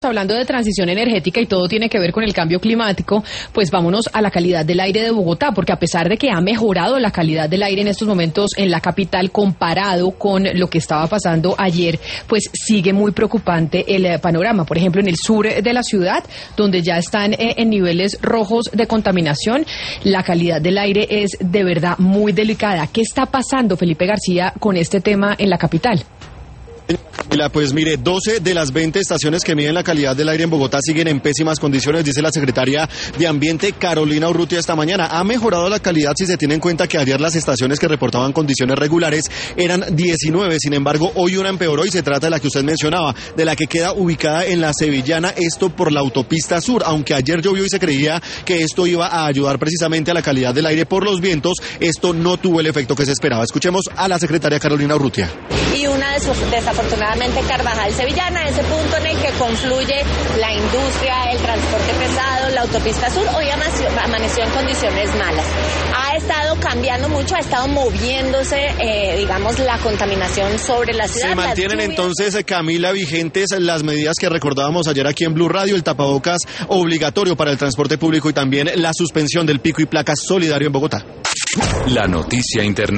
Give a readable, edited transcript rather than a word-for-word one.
Hablando de transición energética y todo tiene que ver con el cambio climático, pues vámonos a la calidad del aire de Bogotá, porque a pesar de que ha mejorado la calidad del aire en estos momentos en la capital comparado con lo que estaba pasando ayer, pues sigue muy preocupante el panorama. Por ejemplo, en el sur de la ciudad, donde ya están en niveles rojos de contaminación, la calidad del aire es de verdad muy delicada. ¿Qué está pasando, Felipe García, con este tema en la capital? Pues mire, 12 de las 20 estaciones que miden la calidad del aire en Bogotá siguen en pésimas condiciones, dice la secretaria de Ambiente, Carolina Urrutia, esta mañana. Ha mejorado la calidad si se tiene en cuenta que ayer las estaciones que reportaban condiciones regulares eran 19, sin embargo, hoy una empeoró y se trata de la que usted mencionaba, de la que queda ubicada en la Sevillana, esto por la autopista sur. Aunque ayer llovió y se creía que esto iba a ayudar precisamente a la calidad del aire por los vientos, esto no tuvo el efecto que se esperaba. Escuchemos a la secretaria Carolina Urrutia. Y una desafortunadamente Carvajal Sevillana, ese punto en el que confluye la industria, el transporte pesado, la autopista sur, hoy amaneció en condiciones malas. Ha estado cambiando mucho, ha estado moviéndose, digamos, la contaminación sobre la ciudad. Se mantienen entonces, Camila, vigentes las medidas que recordábamos ayer aquí en Blue Radio, el tapabocas obligatorio para el transporte público y también la suspensión del pico y placa solidario en Bogotá. La noticia internacional.